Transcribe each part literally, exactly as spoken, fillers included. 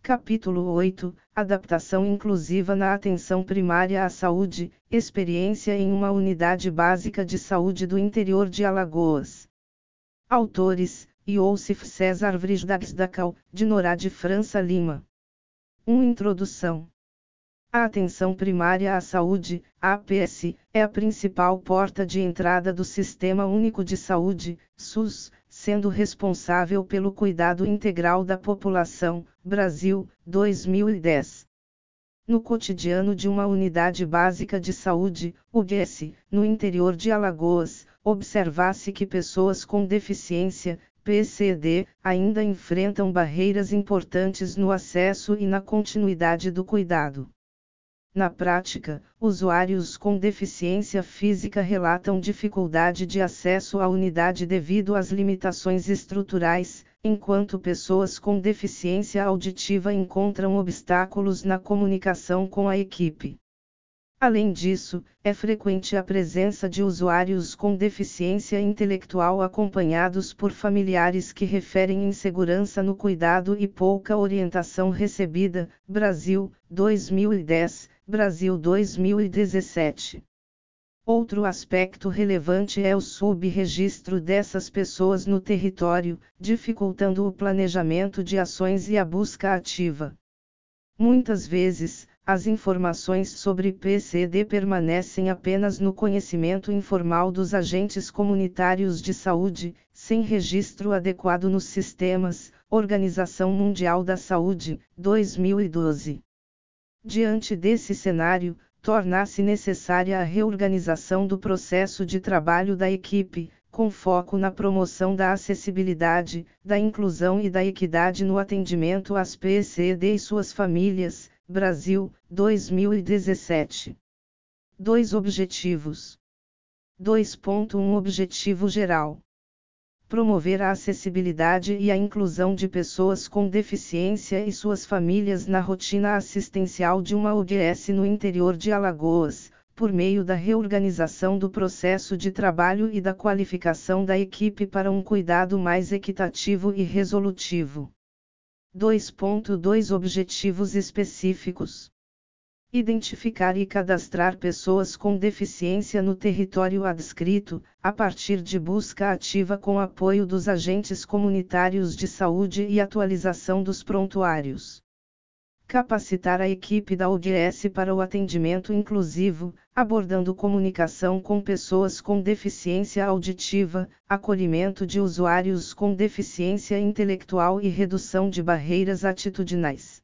Capítulo oito. Adaptação inclusiva na atenção primária à saúde, experiência em uma unidade básica de saúde do interior de Alagoas. Autores: Iosif César Vrijdagsdacal, de Norá de França Lima. uma Introdução. A atenção primária à saúde, A P S, é a principal porta de entrada do Sistema Único de Saúde, SUS, sendo responsável pelo cuidado integral da população, Brasil, dois mil e dez. No cotidiano de uma unidade básica de saúde, U B S, no interior de Alagoas, observa-se que pessoas com deficiência, P C D, ainda enfrentam barreiras importantes no acesso e na continuidade do cuidado. Na prática, usuários com deficiência física relatam dificuldade de acesso à unidade devido às limitações estruturais, enquanto pessoas com deficiência auditiva encontram obstáculos na comunicação com a equipe. Além disso, é frequente a presença de usuários com deficiência intelectual acompanhados por familiares que referem insegurança no cuidado e pouca orientação recebida. Brasil, dois mil e dez, Brasil dois mil e dezessete. Outro aspecto relevante é o sub-registro dessas pessoas no território, dificultando o planejamento de ações e a busca ativa. Muitas vezes, as informações sobre P C D permanecem apenas no conhecimento informal dos agentes comunitários de saúde, sem registro adequado nos sistemas. Organização Mundial da Saúde, dois mil e doze. Diante desse cenário, torna-se necessária a reorganização do processo de trabalho da equipe, com foco na promoção da acessibilidade, da inclusão e da equidade no atendimento às P C D e suas famílias. Brasil, dois mil e dezessete. dois Objetivos. dois ponto um Objetivo geral. Promover a acessibilidade e a inclusão de pessoas com deficiência e suas famílias na rotina assistencial de uma U B S no interior de Alagoas, por meio da reorganização do processo de trabalho e da qualificação da equipe para um cuidado mais equitativo e resolutivo. dois ponto dois Objetivos específicos. Identificar e cadastrar pessoas com deficiência no território adscrito, a partir de busca ativa com apoio dos agentes comunitários de saúde e atualização dos prontuários. Capacitar a equipe da U B S para o atendimento inclusivo, abordando comunicação com pessoas com deficiência auditiva, acolhimento de usuários com deficiência intelectual e redução de barreiras atitudinais.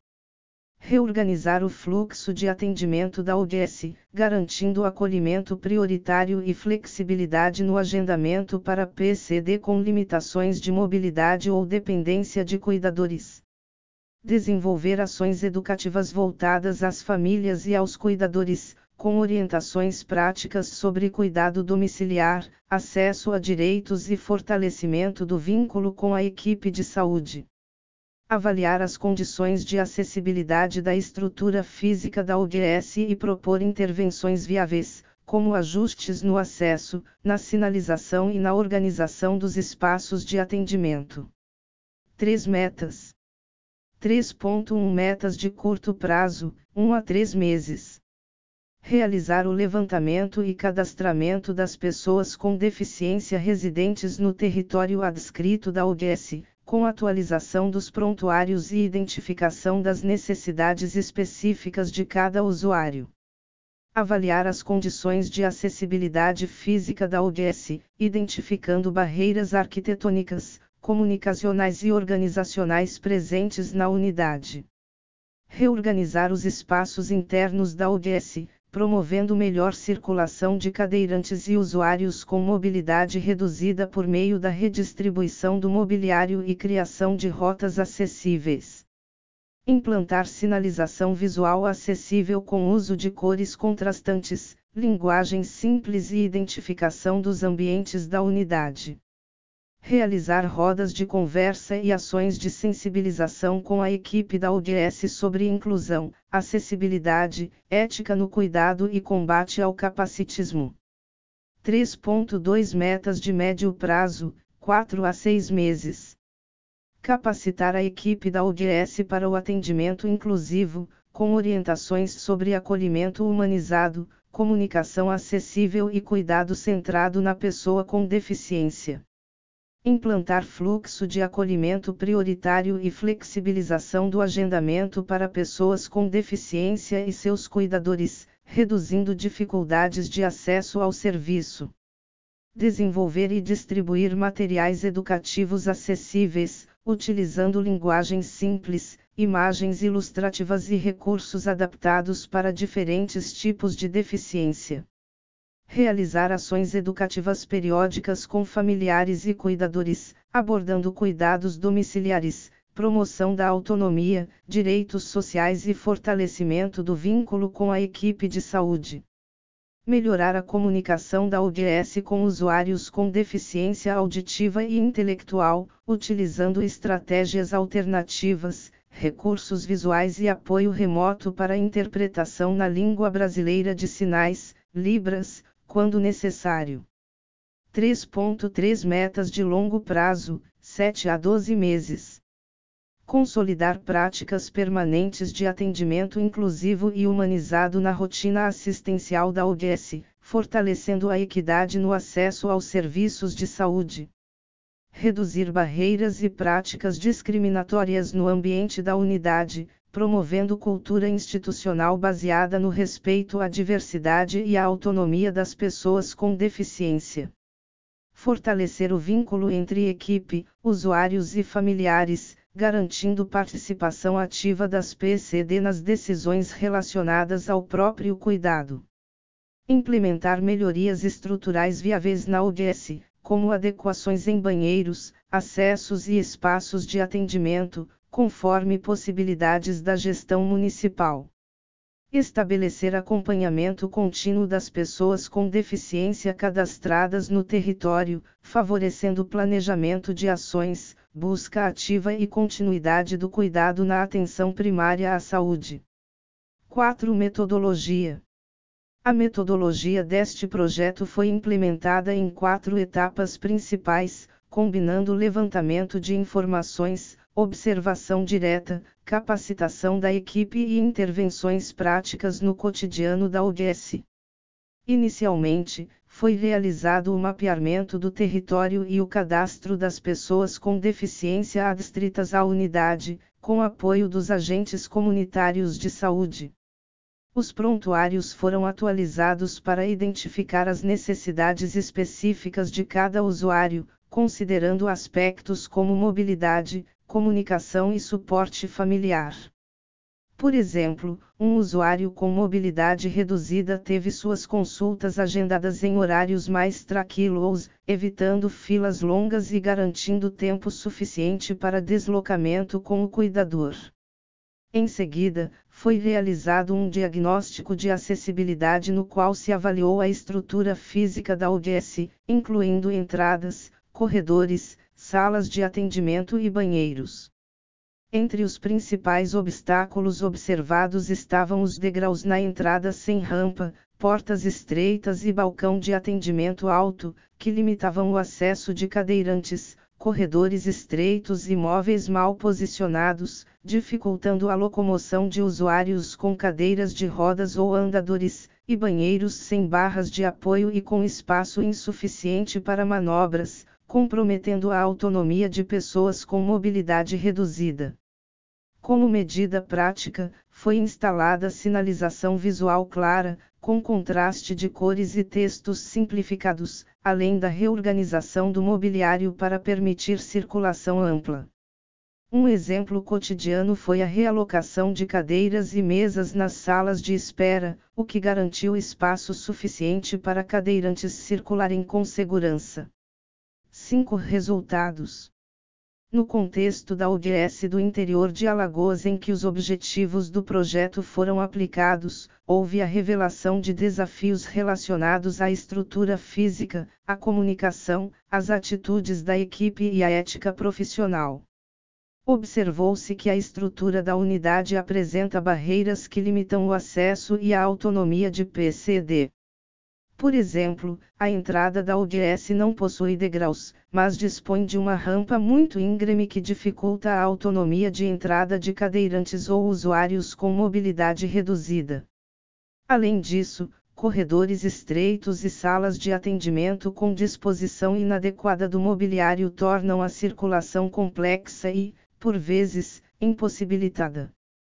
Reorganizar o fluxo de atendimento da U B S, garantindo acolhimento prioritário e flexibilidade no agendamento para P C D com limitações de mobilidade ou dependência de cuidadores. Desenvolver ações educativas voltadas às famílias e aos cuidadores, com orientações práticas sobre cuidado domiciliar, acesso a direitos e fortalecimento do vínculo com a equipe de saúde. Avaliar as condições de acessibilidade da estrutura física da U B S e propor intervenções viáveis, como ajustes no acesso, na sinalização e na organização dos espaços de atendimento. três Metas. três ponto um Metas de curto prazo, um a três meses. Realizar o levantamento e cadastramento das pessoas com deficiência residentes no território adscrito da U B S, com atualização dos prontuários e identificação das necessidades específicas de cada usuário. Avaliar as condições de acessibilidade física da U B S, identificando barreiras arquitetônicas, comunicacionais e organizacionais presentes na unidade. Reorganizar os espaços internos da U B S, promovendo melhor circulação de cadeirantes e usuários com mobilidade reduzida por meio da redistribuição do mobiliário e criação de rotas acessíveis. Implantar sinalização visual acessível com uso de cores contrastantes, linguagem simples e identificação dos ambientes da unidade. Realizar rodas de conversa e ações de sensibilização com a equipe da U B S sobre inclusão, acessibilidade, ética no cuidado e combate ao capacitismo. três ponto dois Metas de médio prazo, quatro a seis meses. Capacitar a equipe da U D S para o atendimento inclusivo, com orientações sobre acolhimento humanizado, comunicação acessível e cuidado centrado na pessoa com deficiência. Implantar fluxo de acolhimento prioritário e flexibilização do agendamento para pessoas com deficiência e seus cuidadores, reduzindo dificuldades de acesso ao serviço. Desenvolver e distribuir materiais educativos acessíveis, utilizando linguagem simples, imagens ilustrativas e recursos adaptados para diferentes tipos de deficiência. Realizar ações educativas periódicas com familiares e cuidadores, abordando cuidados domiciliares, promoção da autonomia, direitos sociais e fortalecimento do vínculo com a equipe de saúde. Melhorar a comunicação da U D S com usuários com deficiência auditiva e intelectual, utilizando estratégias alternativas, recursos visuais e apoio remoto para interpretação na língua brasileira de sinais, Libras, quando necessário. três ponto três Metas de longo prazo, sete a doze meses. Consolidar práticas permanentes de atendimento inclusivo e humanizado na rotina assistencial da U D S, fortalecendo a equidade no acesso aos serviços de saúde. Reduzir barreiras e práticas discriminatórias no ambiente da unidade, promovendo cultura institucional baseada no respeito à diversidade e à autonomia das pessoas com deficiência. Fortalecer o vínculo entre equipe, usuários e familiares, garantindo participação ativa das P C D nas decisões relacionadas ao próprio cuidado. Implementar melhorias estruturais viáveis na U D S, como adequações em banheiros, acessos e espaços de atendimento, conforme possibilidades da gestão municipal. Estabelecer acompanhamento contínuo das pessoas com deficiência cadastradas no território, favorecendo o planejamento de ações, busca ativa e continuidade do cuidado na atenção primária à saúde. quatro Metodologia. A metodologia deste projeto foi implementada em quatro etapas principais, combinando levantamento de informações, observação direta, capacitação da equipe e intervenções práticas no cotidiano da U D S. Inicialmente, foi realizado o mapeamento do território e o cadastro das pessoas com deficiência adscritas à unidade, com apoio dos agentes comunitários de saúde. Os prontuários foram atualizados para identificar as necessidades específicas de cada usuário, considerando aspectos como mobilidade, comunicação e suporte familiar. Por exemplo, um usuário com mobilidade reduzida teve suas consultas agendadas em horários mais tranquilos, evitando filas longas e garantindo tempo suficiente para deslocamento com o cuidador. Em seguida, foi realizado um diagnóstico de acessibilidade no qual se avaliou a estrutura física da U D S, incluindo entradas, corredores, salas de atendimento e banheiros. Entre os principais obstáculos observados estavam os degraus na entrada sem rampa, portas estreitas e balcão de atendimento alto, que limitavam o acesso de cadeirantes, corredores estreitos e móveis mal posicionados, dificultando a locomoção de usuários com cadeiras de rodas ou andadores, e banheiros sem barras de apoio e com espaço insuficiente para manobras, comprometendo a autonomia de pessoas com mobilidade reduzida. Como medida prática, foi instalada sinalização visual clara, com contraste de cores e textos simplificados, além da reorganização do mobiliário para permitir circulação ampla. Um exemplo cotidiano foi a realocação de cadeiras e mesas nas salas de espera, o que garantiu espaço suficiente para cadeirantes circularem com segurança. cinco Resultados. No contexto da U D S do interior de Alagoas em que os objetivos do projeto foram aplicados, houve a revelação de desafios relacionados à estrutura física, à comunicação, às atitudes da equipe e à ética profissional. Observou-se que a estrutura da unidade apresenta barreiras que limitam o acesso e a autonomia de P C D. Por exemplo, a entrada da U D S não possui degraus, mas dispõe de uma rampa muito íngreme que dificulta a autonomia de entrada de cadeirantes ou usuários com mobilidade reduzida. Além disso, corredores estreitos e salas de atendimento com disposição inadequada do mobiliário tornam a circulação complexa e, por vezes, impossibilitada.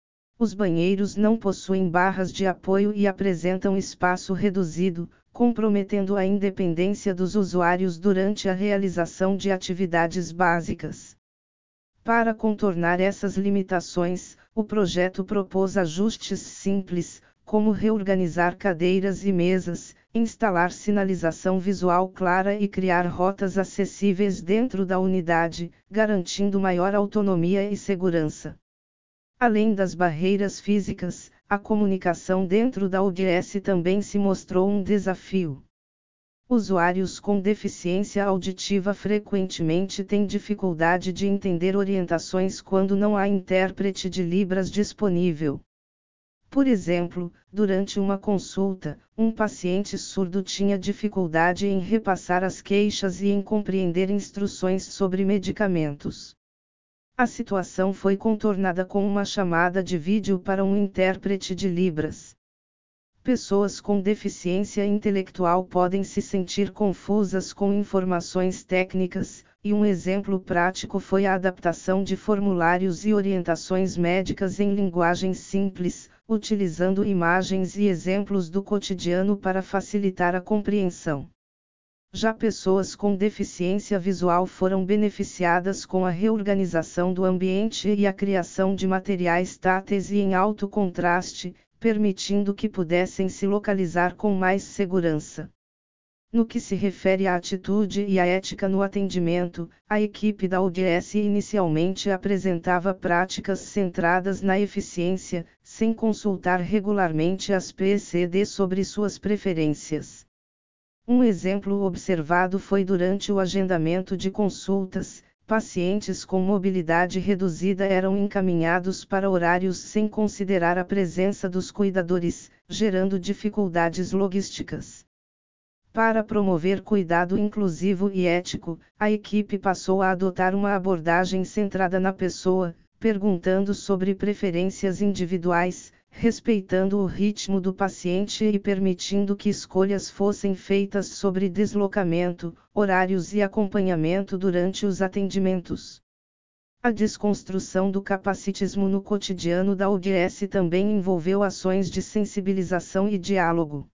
Os banheiros não possuem barras de apoio e apresentam espaço reduzido, comprometendo a independência dos usuários durante a realização de atividades básicas. Para contornar essas limitações, o projeto propôs ajustes simples, como reorganizar cadeiras e mesas, instalar sinalização visual clara e criar rotas acessíveis dentro da unidade, garantindo maior autonomia e segurança. Além das barreiras físicas, a comunicação dentro da U D S também se mostrou um desafio. Usuários com deficiência auditiva frequentemente têm dificuldade de entender orientações quando não há intérprete de Libras disponível. Por exemplo, durante uma consulta, um paciente surdo tinha dificuldade em repassar as queixas e em compreender instruções sobre medicamentos. A situação foi contornada com uma chamada de vídeo para um intérprete de Libras. Pessoas com deficiência intelectual podem se sentir confusas com informações técnicas, e um exemplo prático foi a adaptação de formulários e orientações médicas em linguagem simples, utilizando imagens e exemplos do cotidiano para facilitar a compreensão. Já pessoas com deficiência visual foram beneficiadas com a reorganização do ambiente e a criação de materiais táteis e em alto contraste, permitindo que pudessem se localizar com mais segurança. No que se refere à atitude e à ética no atendimento, a equipe da U D S inicialmente apresentava práticas centradas na eficiência, sem consultar regularmente as P C D sobre suas preferências. Um exemplo observado foi durante o agendamento de consultas, pacientes com mobilidade reduzida eram encaminhados para horários sem considerar a presença dos cuidadores, gerando dificuldades logísticas. Para promover cuidado inclusivo e ético, a equipe passou a adotar uma abordagem centrada na pessoa, perguntando sobre preferências individuais, respeitando o ritmo do paciente e permitindo que escolhas fossem feitas sobre deslocamento, horários e acompanhamento durante os atendimentos. A desconstrução do capacitismo no cotidiano da U D S também envolveu ações de sensibilização e diálogo.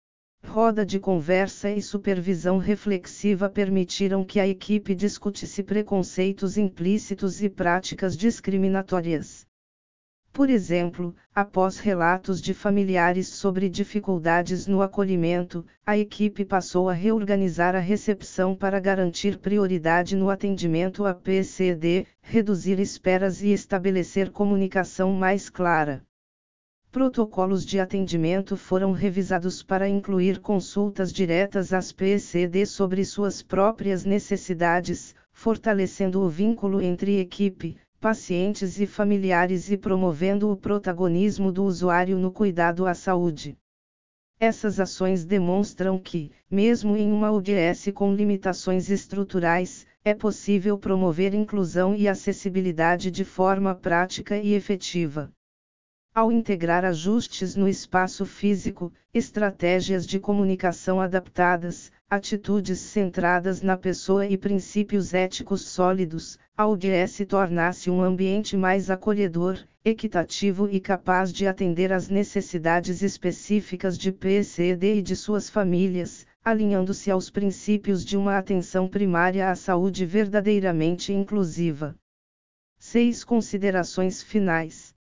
Roda de conversa e supervisão reflexiva permitiram que a equipe discutisse preconceitos implícitos e práticas discriminatórias. Por exemplo, após relatos de familiares sobre dificuldades no acolhimento, a equipe passou a reorganizar a recepção para garantir prioridade no atendimento a P C D, reduzir esperas e estabelecer comunicação mais clara. Protocolos de atendimento foram revisados para incluir consultas diretas às P C D sobre suas próprias necessidades, fortalecendo o vínculo entre equipe, pacientes e familiares e promovendo o protagonismo do usuário no cuidado à saúde. Essas ações demonstram que, mesmo em uma U D S com limitações estruturais, é possível promover inclusão e acessibilidade de forma prática e efetiva. Ao integrar ajustes no espaço físico, estratégias de comunicação adaptadas, atitudes centradas na pessoa e princípios éticos sólidos, a U D S torna-se um ambiente mais acolhedor, equitativo e capaz de atender às necessidades específicas de P C D e de suas famílias, alinhando-se aos princípios de uma atenção primária à saúde verdadeiramente inclusiva. seis Considerações finais.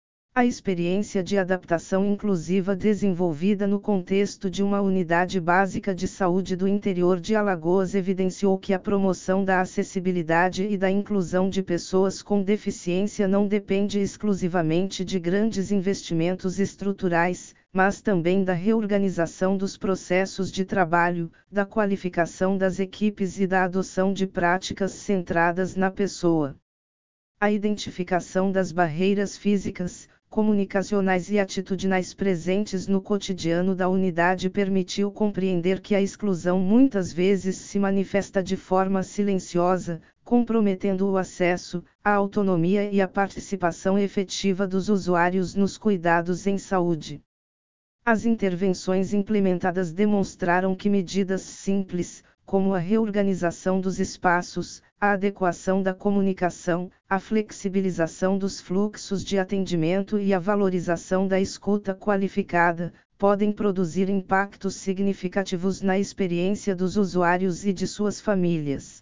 A experiência de adaptação inclusiva desenvolvida no contexto de uma unidade básica de saúde do interior de Alagoas evidenciou que a promoção da acessibilidade e da inclusão de pessoas com deficiência não depende exclusivamente de grandes investimentos estruturais, mas também da reorganização dos processos de trabalho, da qualificação das equipes e da adoção de práticas centradas na pessoa. A identificação das barreiras físicas, comunicacionais e atitudinais presentes no cotidiano da unidade permitiu compreender que a exclusão muitas vezes se manifesta de forma silenciosa, comprometendo o acesso, a autonomia e a participação efetiva dos usuários nos cuidados em saúde. As intervenções implementadas demonstraram que medidas simples, como a reorganização dos espaços, a adequação da comunicação, a flexibilização dos fluxos de atendimento e a valorização da escuta qualificada, podem produzir impactos significativos na experiência dos usuários e de suas famílias.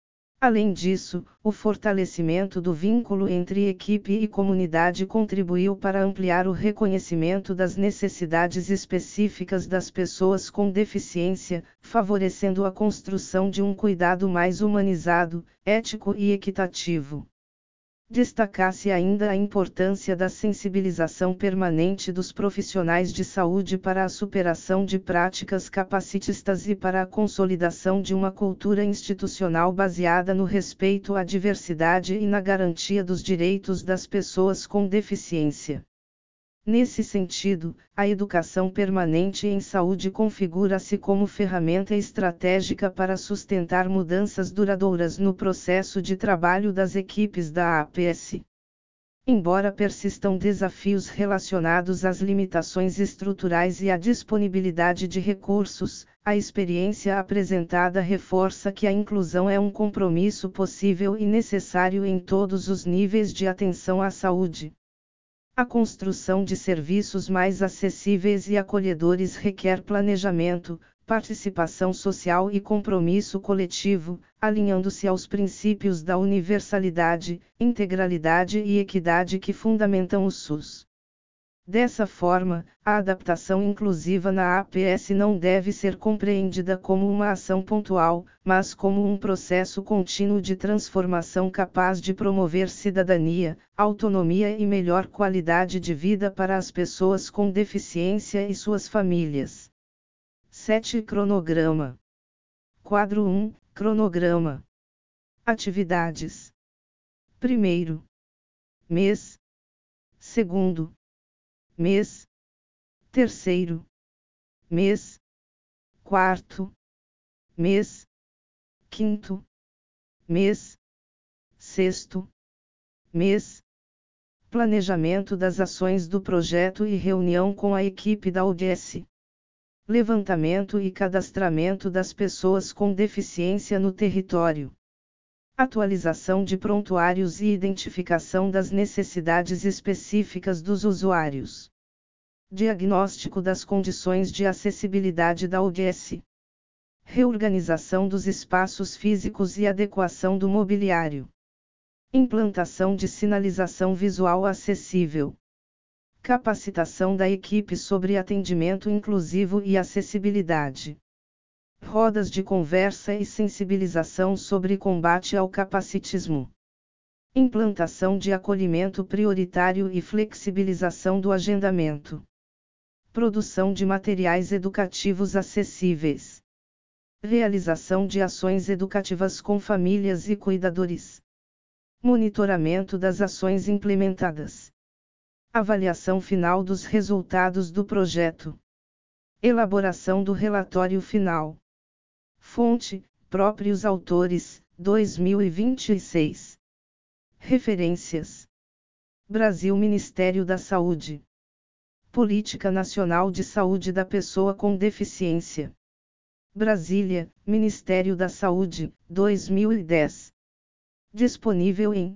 Além disso, o fortalecimento do vínculo entre equipe e comunidade contribuiu para ampliar o reconhecimento das necessidades específicas das pessoas com deficiência, favorecendo a construção de um cuidado mais humanizado, ético e equitativo. Destaca-se ainda a importância da sensibilização permanente dos profissionais de saúde para a superação de práticas capacitistas e para a consolidação de uma cultura institucional baseada no respeito à diversidade e na garantia dos direitos das pessoas com deficiência. Nesse sentido, a educação permanente em saúde configura-se como ferramenta estratégica para sustentar mudanças duradouras no processo de trabalho das equipes da A P S. Embora persistam desafios relacionados às limitações estruturais e à disponibilidade de recursos, a experiência apresentada reforça que a inclusão é um compromisso possível e necessário em todos os níveis de atenção à saúde. A construção de serviços mais acessíveis e acolhedores requer planejamento, participação social e compromisso coletivo, alinhando-se aos princípios da universalidade, integralidade e equidade que fundamentam o SUS. Dessa forma, a adaptação inclusiva na A P S não deve ser compreendida como uma ação pontual, mas como um processo contínuo de transformação capaz de promover cidadania, autonomia e melhor qualidade de vida para as pessoas com deficiência e suas famílias. sete Cronograma. Quadro um, Cronograma. Atividades. Primeiro mês. Segundo mês, terceiro mês, quarto mês, quinto mês, sexto mês. Planejamento das ações do projeto e reunião com a equipe da U D S. Levantamento e cadastramento das pessoas com deficiência no território. Atualização de prontuários e identificação das necessidades específicas dos usuários. Diagnóstico das condições de acessibilidade da U D S. Reorganização dos espaços físicos e adequação do mobiliário. Implantação de sinalização visual acessível. Capacitação da equipe sobre atendimento inclusivo e acessibilidade. Rodas de conversa e sensibilização sobre combate ao capacitismo. Implantação de acolhimento prioritário e flexibilização do agendamento. Produção de materiais educativos acessíveis. Realização de ações educativas com famílias e cuidadores. Monitoramento das ações implementadas. Avaliação final dos resultados do projeto. Elaboração do relatório final. Fonte: próprios autores, dois mil e vinte e seis. Referências: Brasil Ministério da Saúde. Política Nacional de Saúde da Pessoa com Deficiência. Brasília, Ministério da Saúde, dois mil e dez. Disponível em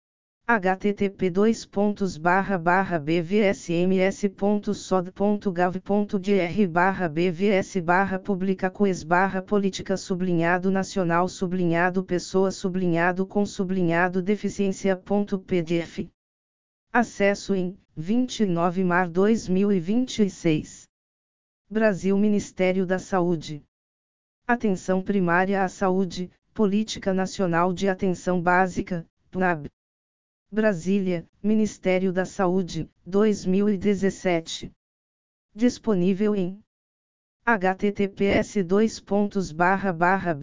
h t t p dois pontos barra barra b v s m s ponto s o d ponto gov ponto b r barra b v s barra publicacoes barra política sublinhado nacional sublinhado pessoa sublinhado com sublinhado deficiência ponto p d f. Acesso em vinte e nove de março de dois mil e vinte e seis. Brasil Ministério da Saúde. Atenção Primária à Saúde, Política Nacional de Atenção Básica, P N A B. Brasília, Ministério da Saúde, dois mil e dezessete. Disponível em https dois pontos barra barra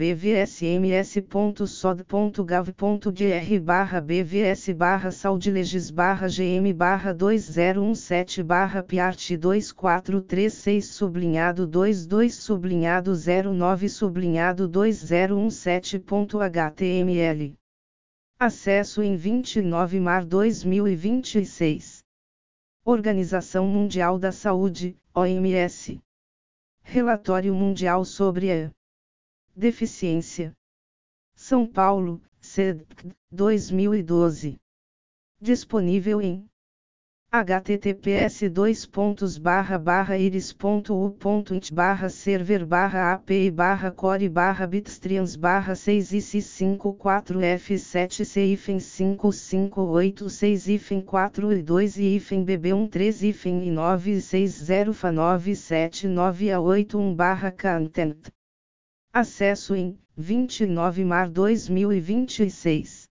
bvsms.sod.gov.br barra bvs barra saudileges barra gm barra dois zero um sete barra piart dois quatro três seis sublinhado dois dois sublinhado zero nove sublinhado dois zero um sete.html. Acesso em vinte e nove de março de dois mil e vinte e seis. Organização Mundial da Saúde, O M S. Relatório Mundial sobre a Deficiência. São Paulo, C D C, dois mil e doze. Disponível em https dois pontos barra barra iris.u.int barra server barra api barra core barra bitstreams barra seis i c cinco quatro f sete c hífen cinco cinco oito seis hífen quatro e dois e hífen bb um três hífen e nove seis zero fa nove sete nove a oito um barra content. Acesso em vinte e nove de março de dois mil e vinte e seis.